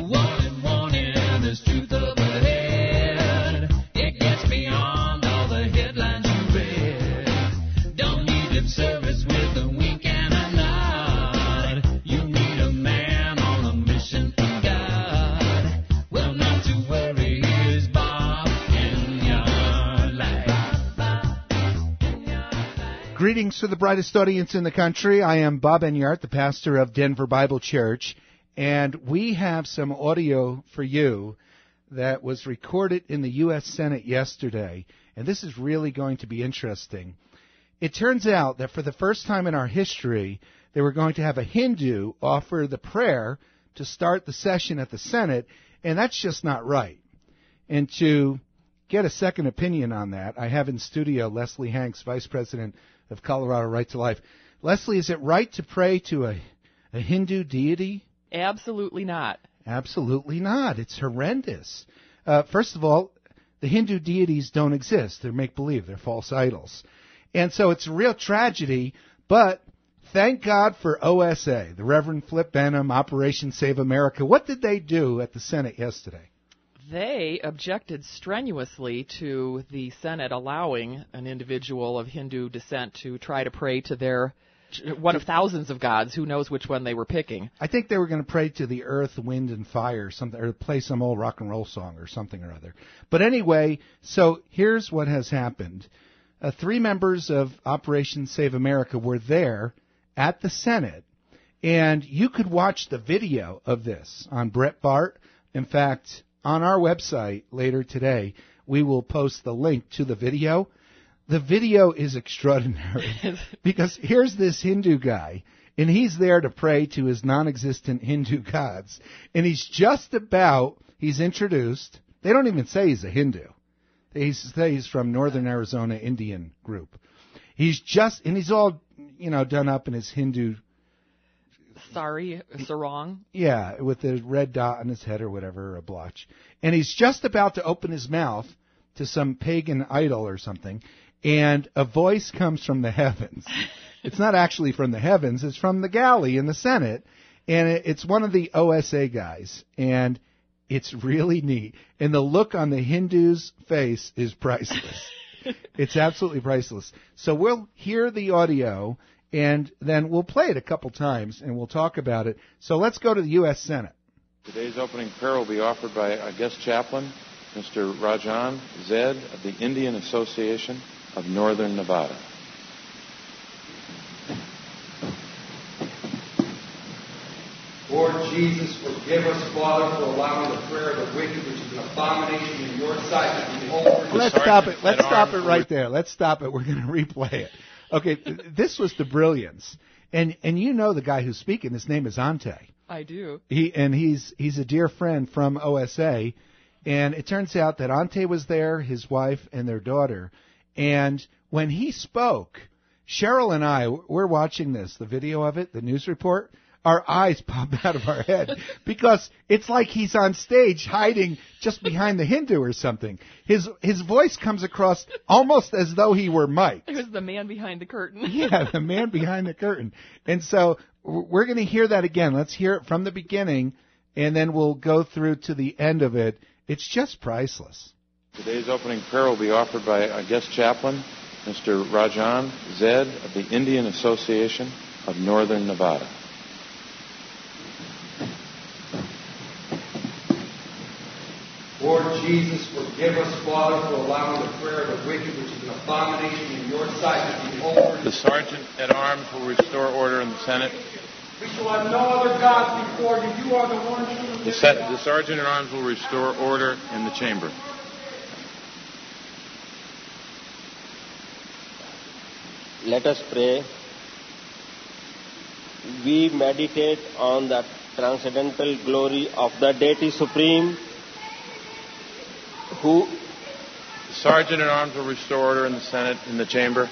Warning, warning, there's truth up ahead. It gets beyond all the headlines you read. Don't need lip service with a wink and a nod. You need a man on a mission from God. Well, not to worry, here's Bob in your life. Greetings to the brightest audience in the country. I am Bob Enyart, the pastor of Denver Bible Church, and we have some audio for you that was recorded in the U.S. Senate yesterday, and this is really going to be interesting. It turns out that for the first time in our history, they were going to have a Hindu offer the prayer to start the session at the Senate, and that's just not right. And to get a second opinion on that, I have in studio Leslie Hanks, Vice President of Colorado Right to Life. Leslie, is it right to pray to a Hindu deity? Absolutely not. Absolutely not. It's horrendous. First of all, the Hindu deities don't exist. They're make-believe. They're false idols. And so it's a real tragedy, but thank God for OSA, the Reverend Flip Benham, Operation Save America. What did they do at the Senate yesterday? They objected strenuously to the Senate allowing an individual of Hindu descent to try to pray to their one of thousands of gods. Who knows which one they were picking? I think they were going to pray to the earth, wind, and fire, or play some old rock and roll song or something or other. But anyway, so here's what has happened. 3 members of Operation Save America were there at the Senate, and you could watch the video of this on Brett Bart. In fact, on our website later today, we will post the link to the video. The video is extraordinary because here's this Hindu guy, and he's there to pray to his non-existent Hindu gods. And he's introduced. They don't even say he's a Hindu. They say he's from Northern Arizona Indian group. He's all, done up in his Hindu sarong. Yeah, with the red dot on his head or whatever, a blotch. And he's just about to open his mouth to some pagan idol or something, and a voice comes from the heavens. It's not actually from the heavens, it's from the galley in the Senate, and it's one of the OSA guys, and it's really neat. And the look on the Hindu's face is priceless. It's absolutely priceless. So we'll hear the audio, and then we'll play it a couple times, and we'll talk about it. So let's go to the U.S. Senate. Today's opening prayer will be offered by our guest chaplain, Mr. Rajan Zed of the Indian Association of Northern Nevada. Lord Jesus, forgive us, Father, for allowing the prayer of the wicked, which is an abomination in your sight, to be over. Let's stop it. Let's stop it right there. Let's stop it. We're going to replay it. Okay, this was the brilliance. And you know the guy who's speaking. His name is Ante. I do. He's a dear friend from OSA. And it turns out that Ante was there, his wife, and their daughter. And when he spoke, Cheryl and I, we're watching this, the video of it, the news report. Our eyes pop out of our head because it's like he's on stage hiding just behind the Hindu or something. His voice comes across almost as though he were Mike. It was the man behind the curtain. Yeah, the man behind the curtain. And so we're going to hear that again. Let's hear it from the beginning, and then we'll go through to the end of it. It's just priceless. Today's opening prayer will be offered by our guest chaplain, Mr. Rajan Zed of the Indian Association of Northern Nevada. Lord Jesus, forgive us, Father, for allowing the prayer of the wicked, which is an abomination in your sight, to be over. The Sergeant at Arms will restore order in the Senate. We shall have no other gods before you. You are the one true. The Sergeant at Arms will restore order in the chamber. Let us pray. We meditate on the transcendental glory of the Deity Supreme, who... The Sergeant at Arms will restore order in the Senate, in the chamber.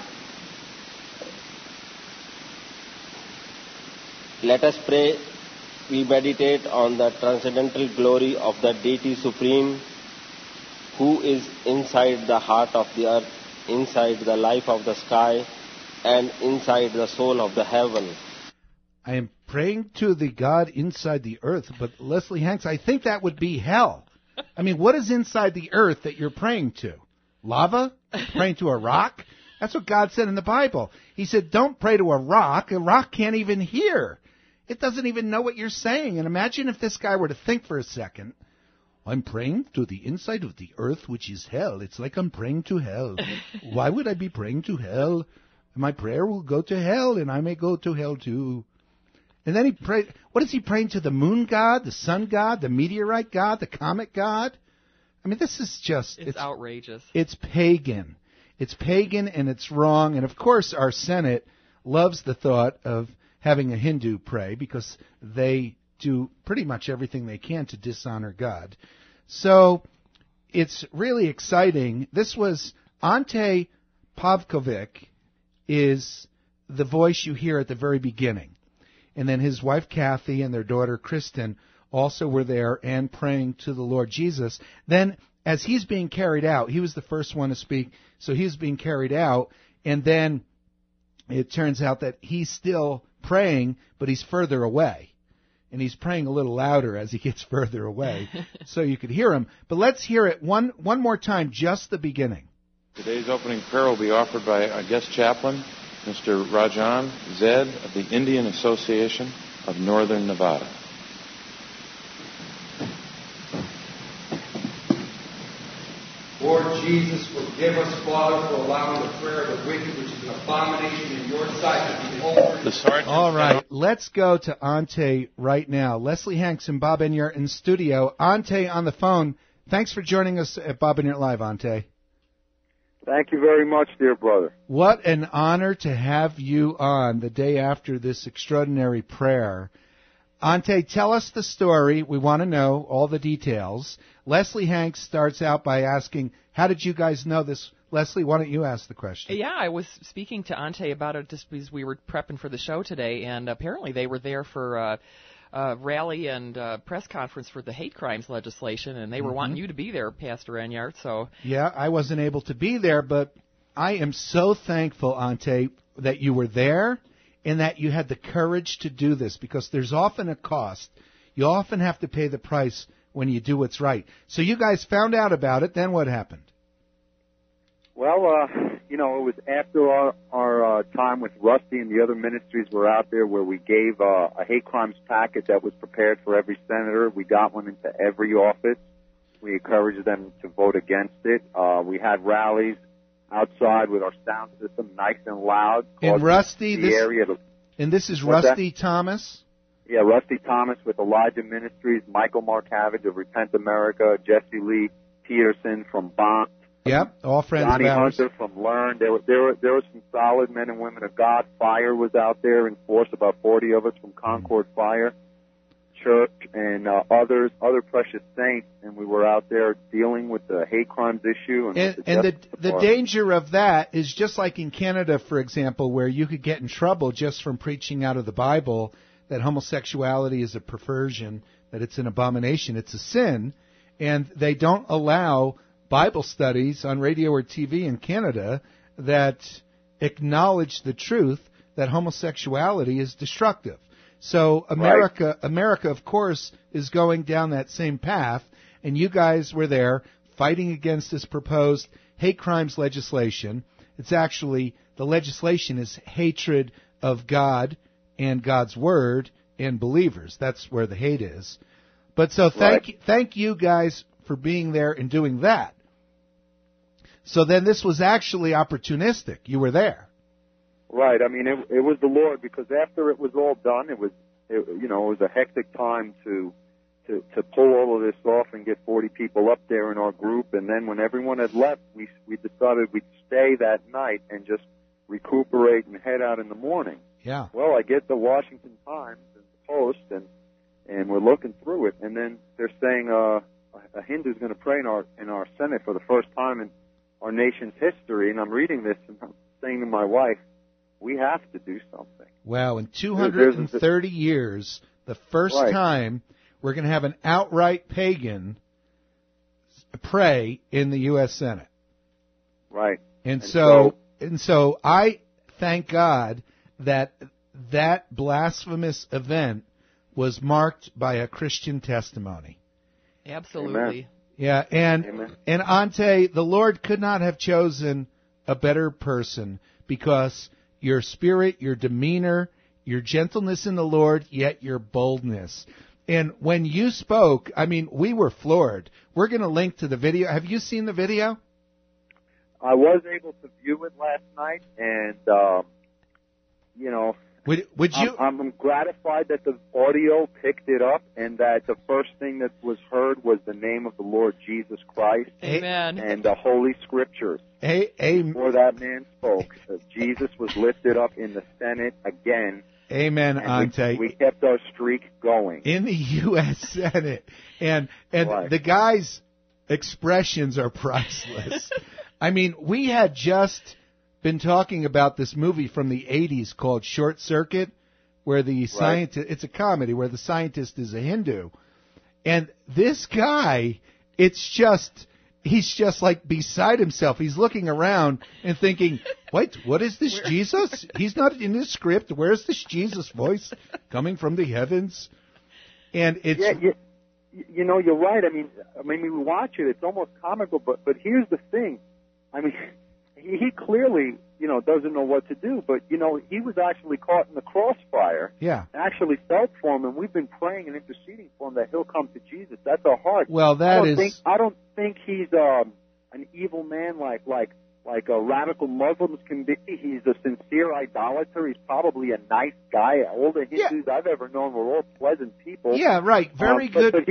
Let us pray. We meditate on the transcendental glory of the Deity Supreme, who is inside the heart of the earth, inside the life of the sky, and inside the soul of the heaven. I am praying to the God inside the earth. But Leslie Hanks, I think that would be hell. I mean, what is inside the earth that you're praying to? Lava? Praying to a rock? That's what God said in the Bible. He said, don't pray to a rock. A rock can't even hear. It doesn't even know what you're saying. And imagine if this guy were to think for a second, I'm praying to the inside of the earth, which is hell. It's like I'm praying to hell. Why would I be praying to hell? My prayer will go to hell, and I may go to hell too. And then he prayed. What is he praying to? The moon god, the sun god, the meteorite god, the comet god? I mean, this is just... It's outrageous. It's pagan. It's pagan, and it's wrong. And, of course, our Senate loves the thought of having a Hindu pray because they do pretty much everything they can to dishonor God. So it's really exciting. This was Ante Pavkovic is the voice you hear at the very beginning. And then his wife Kathy and their daughter Kristen also were there and praying to the Lord Jesus. Then as he's being carried out, he was the first one to speak, so he's being carried out, and then it turns out that he's still praying, but he's further away. And he's praying a little louder as he gets further away, so you could hear him. But let's hear it one more time, just the beginning. Today's opening prayer will be offered by our guest chaplain, Mr. Rajan Zed of the Indian Association of Northern Nevada. Lord Jesus, forgive us, Father, for allowing the prayer of the wicked, which is an abomination in your sight, to be over. The sergeant. All right, let's go to Ante right now. Leslie Hanks and Bob Enyart in studio. Ante on the phone. Thanks for joining us at Bob Enyart Live, Ante. Thank you very much, dear brother. What an honor to have you on the day after this extraordinary prayer. Ante, tell us the story. We want to know all the details. Leslie Hanks starts out by asking, how did you guys know this? Leslie, why don't you ask the question? Yeah, I was speaking to Ante about it just because we were prepping for the show today, and apparently they were there for a rally and press conference for the hate crimes legislation, and they were wanting you to be there, Pastor Enyart. So yeah, I wasn't able to be there, but I am so thankful, Ante, that you were there and that you had the courage to do this, because there's often a cost. You often have to pay the price when you do what's right. So you guys found out about it. Then what happened? Well, it was after our time with Rusty and the other ministries were out there where we gave a hate crimes packet that was prepared for every senator. We got one into every office. We encouraged them to vote against it. We had rallies outside with our sound system nice and loud. And Rusty, this is Rusty that? Thomas? Yeah, Rusty Thomas with Elijah Ministries, Michael Markavage of Repent America, Jesse Lee Peterson from Bond. Yep, all friends Johnny of ours. Hunter from Learn. There were some solid men and women of God. Fire was out there in force, about 40 of us from Concord Fire Church and other precious saints, and we were out there dealing with the hate crimes issue. And the danger of that is just like in Canada, for example, where you could get in trouble just from preaching out of the Bible that homosexuality is a perversion, that it's an abomination, it's a sin, and they don't allow Bible studies on radio or TV in Canada that acknowledge the truth that homosexuality is destructive. So America, of course, is going down that same path, and you guys were there fighting against this proposed hate crimes legislation. It's actually, the legislation is hatred of God and God's Word and believers. That's where the hate is. But so thank you guys for being there and doing that. So then this was actually opportunistic. You were there. Right. I mean, it was the Lord, because after it was all done, it was a hectic time to pull all of this off and get 40 people up there in our group. And then when everyone had left, we decided we'd stay that night and just recuperate and head out in the morning. Yeah. Well, I get the Washington Times and the Post, and we're looking through it, and then they're saying a Hindu's going to pray in our Senate for the first time in our nation's history. And I'm reading this and I'm saying to my wife, we have to do something. Wow, in 230 years, the first time we're going to have an outright pagan pray in the U.S. Senate. Right. And so I thank God that that blasphemous event was marked by a Christian testimony. Absolutely. Amen. Yeah, and Amen. and Ante, the Lord could not have chosen a better person because your spirit, your demeanor, your gentleness in the Lord, yet your boldness. And when you spoke, I mean, we were floored. We're going to link to the video. Have you seen the video? I was able to view it last night, and Would you? I'm gratified that the audio picked it up, and that the first thing that was heard was the name of the Lord Jesus Christ Amen. and the Holy Scriptures. Before that man spoke, Jesus was lifted up in the Senate again. Amen, and Ante. we kept our streak going. In the U.S. Senate. And Right. the guy's expressions are priceless. I mean, we had just been talking about this movie from the 80s called Short Circuit, where the scientist, it's a comedy where the scientist is a Hindu. And this guy, he's just like beside himself. He's looking around and thinking, wait, what is this Jesus? He's not in this script. Where's this Jesus voice coming from the heavens? And it's... Yeah, you're right. I mean, we watch it. It's almost comical, but here's the thing. I mean, he clearly, doesn't know what to do, but, he was actually caught in the crossfire. Yeah. Actually felt for him, and we've been praying and interceding for him that he'll come to Jesus. That's our heart. Well, I don't think he's an evil man like radical Muslims can be. He's a sincere idolater. He's probably a nice guy. All the Hindus I've ever known were all pleasant people. Yeah, right. Very good. But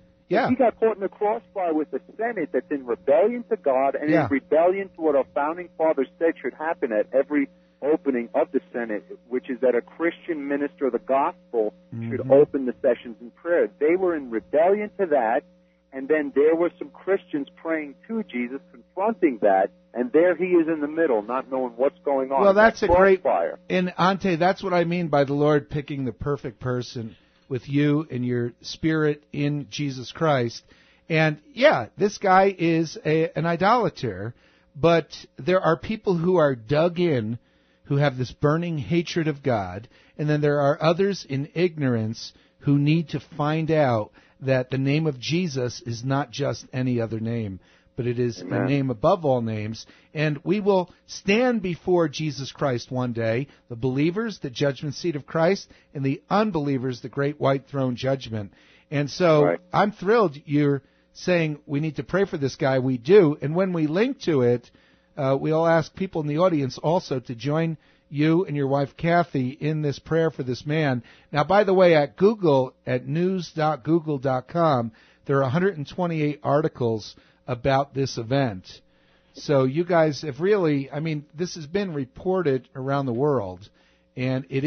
he got caught in the crossfire with the Senate that's in rebellion to God and in rebellion to what our founding fathers said should happen at every opening of the Senate, which is that a Christian minister of the gospel should open the sessions in prayer. They were in rebellion to that, and then there were some Christians praying to Jesus, confronting that, and there he is in the middle, not knowing what's going on. Well, that's a great fire. And Ante, that's what I mean by the Lord picking the perfect person with you and your spirit in Jesus Christ. And yeah, this guy is an idolater, but there are people who are dug in, who have this burning hatred of God, and then there are others in ignorance who need to find out that the name of Jesus is not just any other name, but it is a name above all names. And we will stand before Jesus Christ one day, the believers, the judgment seat of Christ, and the unbelievers, the great white throne judgment. And so I'm thrilled you're saying we need to pray for this guy. We do. And when we link to it, we'll ask people in the audience also to join you and your wife Kathy in this prayer for this man. Now, by the way, at Google, at news.google.com, there are 128 articles about this event. So you guys have really, this has been reported around the world, and it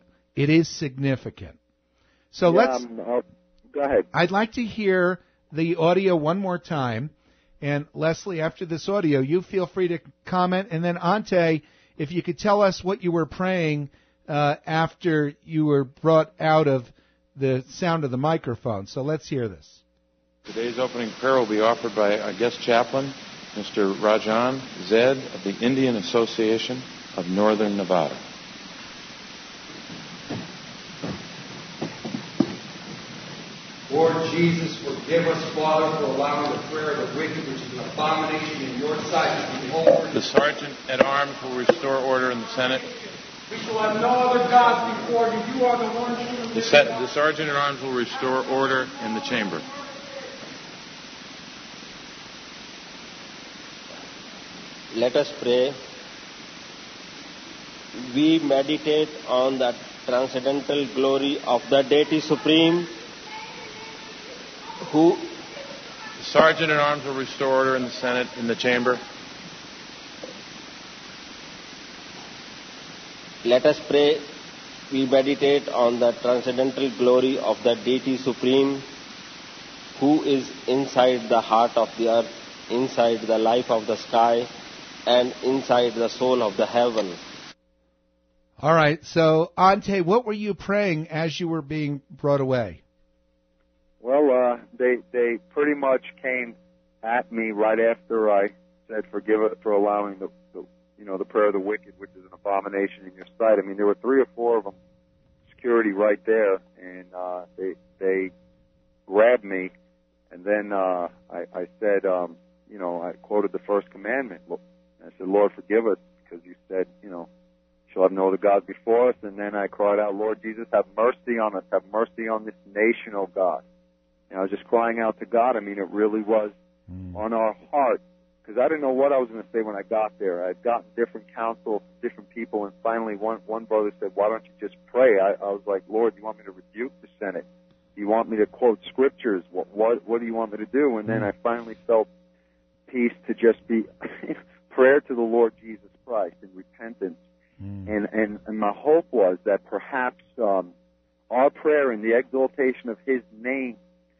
is significant. So let's go ahead. I'd like to hear the audio one more time. And Leslie, after this audio, you feel free to comment. And then Ante, if you could tell us what you were praying after you were brought out of the sound of the microphone. So let's hear this. Today's opening prayer will be offered by our guest chaplain, Mr. Rajan Zed of the Indian Association of Northern Nevada. Lord Jesus, forgive us, Father, for allowing the prayer of the wicked, which is an abomination in your sight, to be offered. The Sergeant at Arms will restore order in the Senate. We shall have no other gods before you. You are the one true. The Sergeant at Arms will restore order in the chamber. Let us pray. We meditate on the transcendental glory of the Deity Supreme, who... The Sergeant at Arms will restore order in the Senate, in the chamber. Let us pray. We meditate on the transcendental glory of the Deity Supreme, who is inside the heart of the earth, inside the life of the sky, and inside the soul of the heaven. All right, so Ante, what were you praying as you were being brought away? Well, they pretty much came at me right after I said forgive us for allowing the the prayer of the wicked, which is an abomination in your sight. I mean, there were 3 or 4 of them, security right there, and they grabbed me, and then I said, I quoted the first commandment. I said, Lord, forgive us, because you said, shall have no other gods before us. And then I cried out, Lord Jesus, have mercy on us. Have mercy on this nation, oh God. And I was just crying out to God. I mean, it really was on our heart, because I didn't know what I was going to say when I got there. I'd gotten different counsel from different people, and finally one brother said, why don't you just pray? I was like, Lord, do you want me to rebuke the Senate? Do you want me to quote scriptures? What do you want me to do? And then I finally felt peace to just be prayer to the Lord Jesus Christ in repentance. And my hope was that perhaps our prayer and the exaltation of His name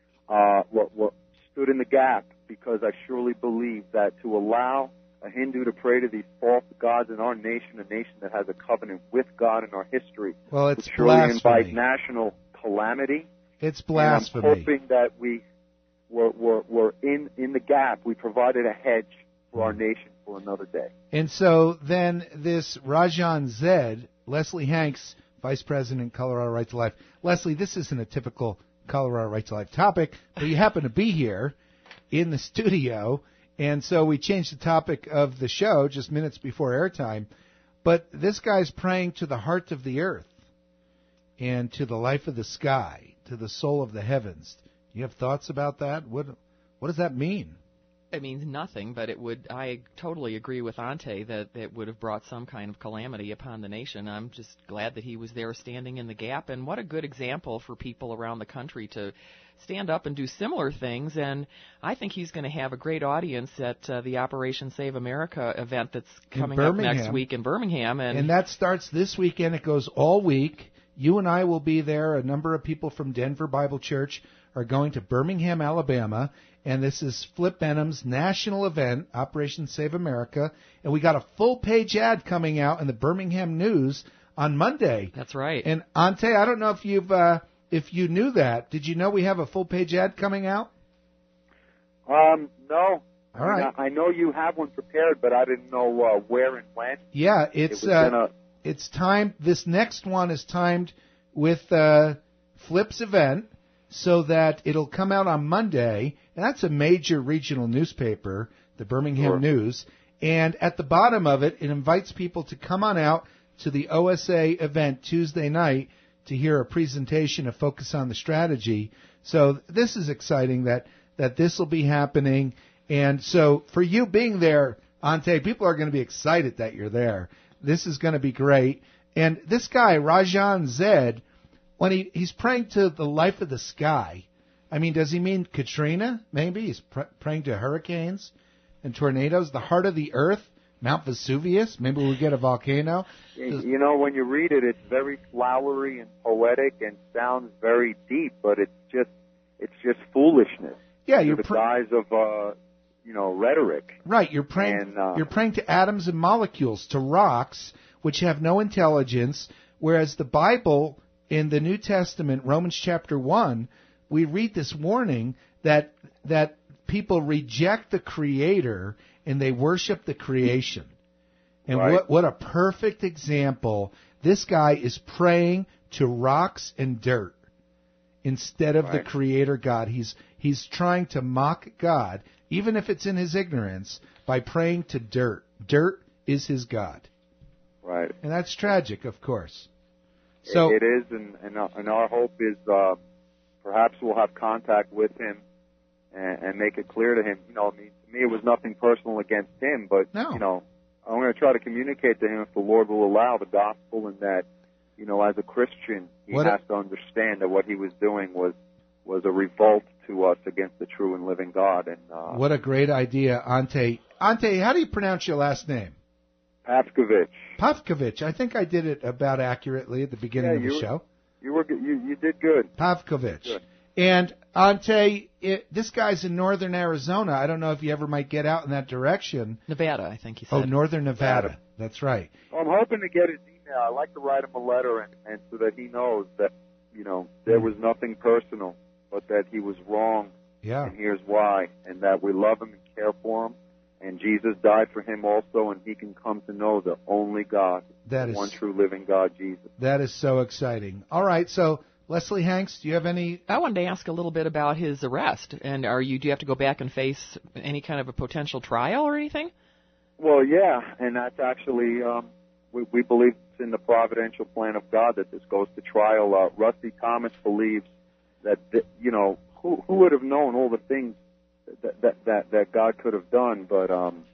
what stood in the gap, because I surely believe that to allow a Hindu to pray to these false gods in our nation, a nation that has a covenant with God in our history, well, it's would surely blasphemy. invite national calamity. It's blasphemy. And I'm hoping that we were in the gap. We provided a hedge for our nation for another day. And so then this Rajan Zed, Leslie Hanks, Vice President, Colorado Right to Life. Leslie, this isn't a typical Colorado Right to Life topic, but you happen to be here in the studio, and so we changed the topic of the show just minutes before airtime. But this guy's praying to the heart of the earth and to the life of the sky, to the soul of the heavens. You have thoughts about that? What does that mean? It means nothing, but I totally agree with Ante that it would have brought some kind of calamity upon the nation. I'm just glad that he was there standing in the gap, and what a good example for people around the country to stand up and do similar things. And I think he's going to have a great audience at the Operation Save America event that's coming up next week in Birmingham. And that starts this weekend. It goes all week. You and I will be there. A number of people from Denver Bible Church are going to Birmingham, Alabama, and this is Flip Benham's national event, Operation Save America, and we got a full-page ad coming out in the Birmingham News on Monday. That's right. And Ante, I don't know if you knew that. Did you know we have a full-page ad coming out? No. All right. I know you have one prepared, but I didn't know where and when. Yeah, it's timed. This next one is timed with Flip's event, so that it'll come out on Monday, and that's a major regional newspaper, the Birmingham News, and at the bottom of it, it invites people to come on out to the OSA event Tuesday night to hear a presentation of Focus on the Strategy. So this is exciting that this will be happening, and so for you being there, Ante, people are going to be excited that you're there. This is going to be great. And this guy, Rajan Zed, when he's praying to the life of the sky, I mean, does he mean Katrina? Maybe he's praying to hurricanes and tornadoes, the heart of the earth, Mount Vesuvius. Maybe we'll get a volcano. When you read it, it's very flowery and poetic and sounds very deep, but it's just foolishness. Yeah, you're the guise of rhetoric. Right, you're praying. You're praying to atoms and molecules, to rocks which have no intelligence, whereas the Bible. In the New Testament, Romans chapter 1, we read this warning that people reject the Creator and they worship the creation. And right. what a perfect example. This guy is praying to rocks and dirt instead of the Creator God. He's trying to mock God, even if it's in his ignorance, by praying to dirt. Dirt is his God. Right. And that's tragic, of course. So it is, and our hope is perhaps we'll have contact with him and make it clear to him. To me it was nothing personal against him, but I'm going to try to communicate to him if the Lord will allow the gospel, and that as a Christian he has to understand that what he was doing was a revolt to us against the true and living God. And what a great idea, Ante. Ante, how do you pronounce your last name? Pavkovich. I think I did it about accurately at the beginning of the show. You did good. Pavkovich. Good. And Ante, this guy's in northern Arizona. I don't know if you ever might get out in that direction. Nevada, I think he said. Oh, northern Nevada. That's right. Well, I'm hoping to get his email. I like to write him a letter and so that he knows that there was nothing personal, but that he was wrong. Yeah. And here's why, and that we love him and care for him. And Jesus died for him also, and he can come to know the only God, That the is- one true living God, Jesus. That is so exciting. All right, so Leslie Hanks, do you have any? I wanted to ask a little bit about his arrest. And do you have to go back and face any kind of a potential trial or anything? Well, yeah, and that's actually, we believe it's in the providential plan of God that this goes to trial. Rusty Thomas believes that, who would have known all the things that God could have done, but,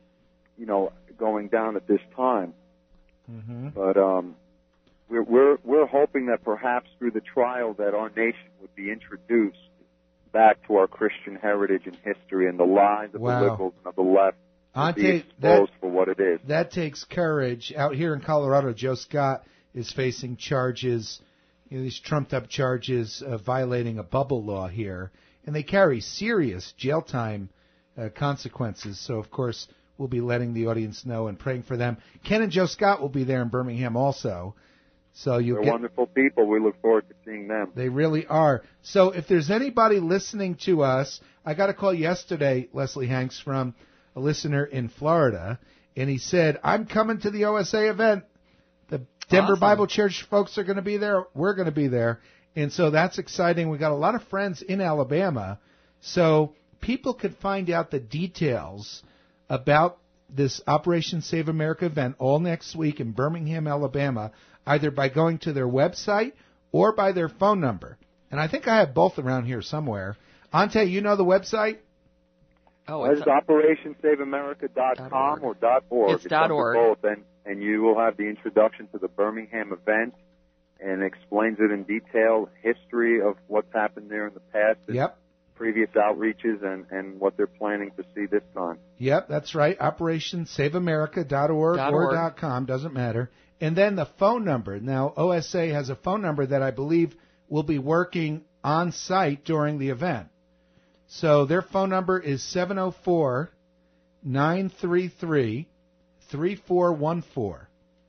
going down at this time. Mm-hmm. But we're hoping that perhaps through the trial that our nation would be introduced back to our Christian heritage and history, and the lies of Wow. the liberals and of the left would be Ante, exposed for what it is. that takes courage. Out here in Colorado, Joe Scott is facing charges, these trumped-up charges of violating a bubble law here, and they carry serious jail time consequences. So, of course, we'll be letting the audience know and praying for them. Ken and Joe Scott will be there in Birmingham also. So They're wonderful people. We look forward to seeing them. They really are. So if there's anybody listening to us, I got a call yesterday, Leslie Hanks, from a listener in Florida, and he said, I'm coming to the OSA event. The Denver Awesome. Bible Church folks are going to be there. We're going to be there. And so that's exciting. We got a lot of friends in Alabama. So people could find out the details about this Operation Save America event all next week in Birmingham, Alabama, either by going to their website or by their phone number. And I think I have both around here somewhere. Ante, you know the website? Oh, It's OperationSaveAmerica.com or .org. It's .org. Both, and you will have the introduction to the Birmingham event, and explains it in detail, history of what's happened there in the past, and Yep. previous outreaches, and what they're planning to see this time. Yep, that's right. OperationSaveAmerica.org or .com, doesn't matter. And then the phone number. Now, OSA has a phone number that I believe will be working on site during the event. So their phone number is 704-933-3414.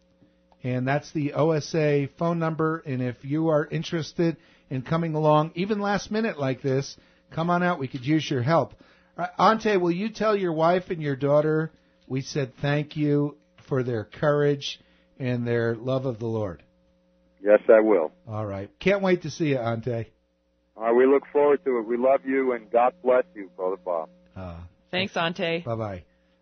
And that's the OSA phone number. And if you are interested in coming along, even last minute like this, come on out. We could use your help. Ante, will you tell your wife and your daughter we said thank you for their courage and their love of the Lord? Yes, I will. All right. Can't wait to see you, Ante. All right, we look forward to it. We love you, and God bless you, Brother Bob. Thanks, Ante. Bye-bye.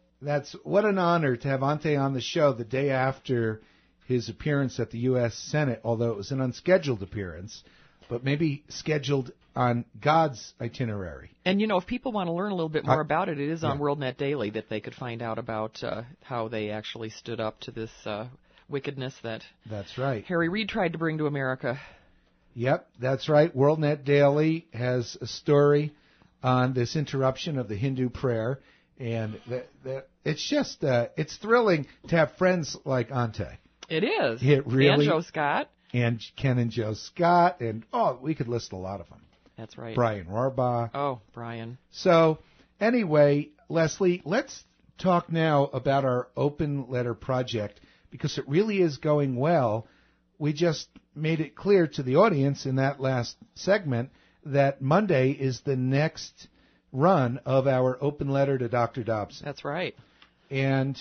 What an honor to have Ante on the show the day after his appearance at the U.S. Senate, although it was an unscheduled appearance, but maybe scheduled on God's itinerary. And, if people want to learn a little bit more about it, it is on WorldNet Daily that they could find out about how they actually stood up to this wickedness that That's right. Harry Reid tried to bring to America. Yep, that's right. WorldNet Daily has a story on this interruption of the Hindu prayer, and it's just it's thrilling to have friends like Ante. It is. It really- And Joe Scott. And Ken and Joe Scott, and we could list a lot of them. That's right. Brian Rohrbaugh. Oh, Brian. So, anyway, Leslie, let's talk now about our open letter project, because it really is going well. We just made it clear to the audience in that last segment that Monday is the next run of our open letter to Dr. Dobson. That's right. And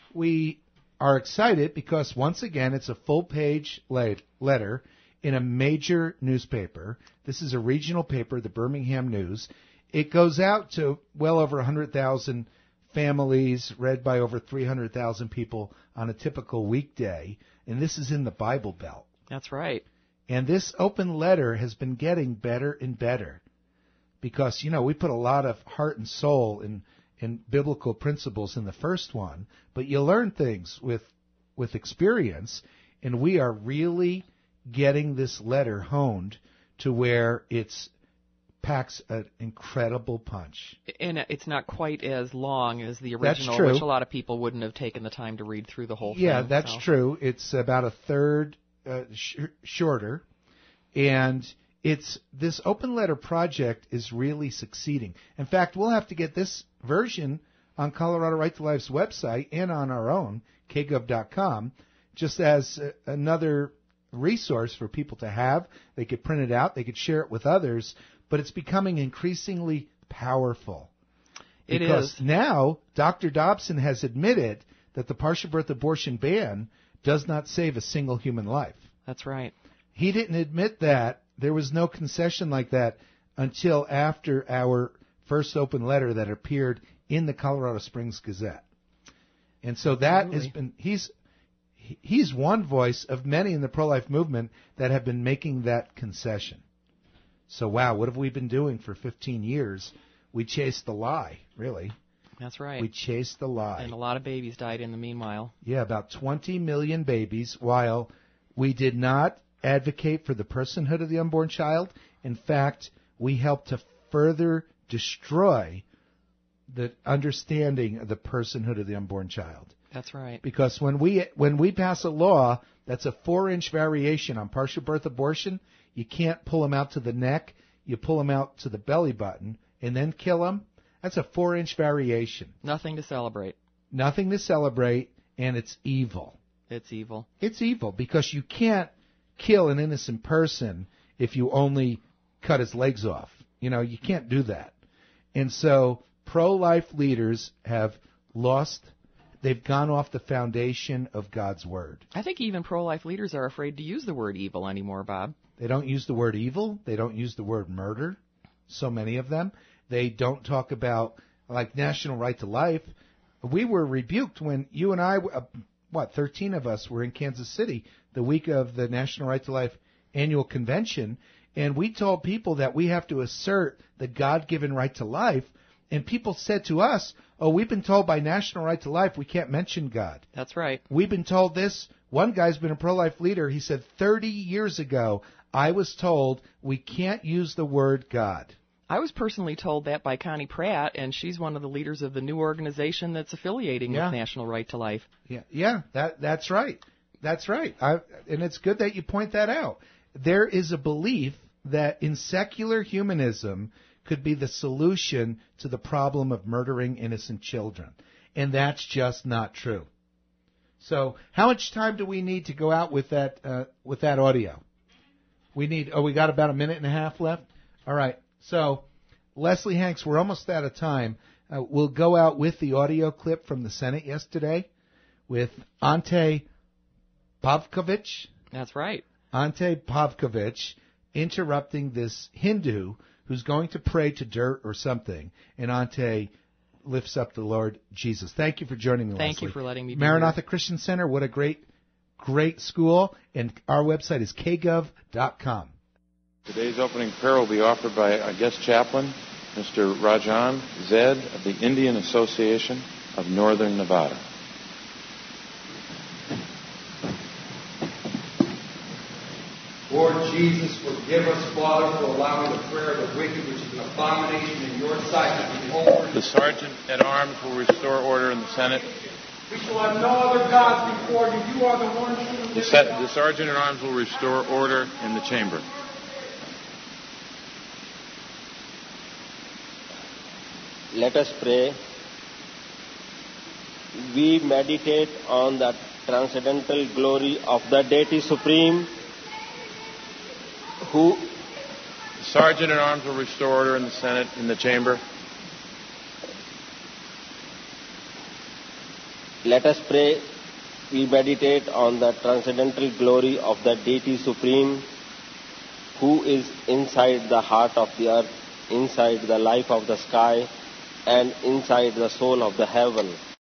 we are excited because, once again, it's a full-page letter in a major newspaper. This is a regional paper, the Birmingham News. It goes out to well over 100,000 families, read by over 300,000 people on a typical weekday, and this is in the Bible Belt. That's right. And this open letter has been getting better and better because, we put a lot of heart and soul in biblical principles in the first one, but you learn things with experience, and we are really getting this letter honed to where it's packs an incredible punch. And it's not quite as long as the That's original, true. which a lot of people wouldn't have taken the time to read through the whole thing. Yeah, that's so. true. It's about a third shorter, and this open letter project is really succeeding. In fact, we'll have to get this version on Colorado Right to Life's website and on our own, kgov.com, just as another resource for people to have. They could print it out, they could share it with others, but it's becoming increasingly powerful. It Because is. now Dr. Dobson has admitted that the partial birth abortion ban does not save a single human life. That's right. He didn't admit that. There was no concession like that until after our first open letter that appeared in the Colorado Springs Gazette. And so that has been, he's one voice of many in the pro-life movement that have been making that concession. So wow, what have we been doing for 15 years? We chased the lie, really. That's right. We chased the lie. And a lot of babies died in the meanwhile. Yeah, about 20 million babies, while we did not advocate for the personhood of the unborn child. In fact, we helped to further destroy the understanding of the personhood of the unborn child. That's right. Because when we pass a law that's a 4-inch variation on partial birth abortion, you can't pull them out to the neck. You pull them out to the belly button and then kill them. That's a 4-inch variation. Nothing to celebrate. Nothing to celebrate, and it's evil. It's evil. It's evil because you can't kill an innocent person if you only cut his legs off. You know, you can't do that. And so pro-life leaders have lost, they've gone off the foundation of God's word. I think even pro-life leaders are afraid to use the word evil anymore, Bob. They don't use the word evil. They don't use the word murder, so many of them. They don't talk about, like, national right to life. We were rebuked when you and I, 13 of us were in Kansas City the week of the National Right to Life annual convention, and we told people that we have to assert the God-given right to life, and people said to us, oh, we've been told by National Right to Life we can't mention God. That's right. We've been told this. One guy's been a pro-life leader. He said 30 years ago, I was told we can't use the word God. I was personally told that by Connie Pratt, and she's one of the leaders of the new organization that's affiliating with National Right to Life. Yeah, that's right. That's right. And it's good that you point that out. There is a belief that in secular humanism could be the solution to the problem of murdering innocent children. And that's just not true. So how much time do we need to go out with that audio? We got about a minute and a half left? All right. So, Leslie Hanks, we're almost out of time. We'll go out with the audio clip from the Senate yesterday with Ante Pavkovich. That's right. Ante Pavkovich interrupting this Hindu who's going to pray to dirt or something, and Ante lifts up the Lord Jesus. Thank you for joining me, Leslie. Thank you for letting me be Maranatha here. Christian Center, what a great school, and our website is kgov.com. Today's opening prayer will be offered by our guest chaplain, Mr. Rajan Zed of the Indian Association of Northern Nevada. Lord Jesus, forgive us, Father, for allowing the prayer of the wicked, which is an abomination in your sight, to be over. The Sergeant at Arms will restore order in the Senate. We shall have no other gods before you. You are the one true The Sergeant at Arms will restore order in the chamber. Let us pray. We meditate on the transcendental glory of the Deity Supreme, who The Sergeant at Arms will restore order in the Senate, in the chamber. Let us pray. We meditate on the transcendental glory of the Deity Supreme, who is inside the heart of the earth, inside the life of the sky, and inside the soul of the heaven.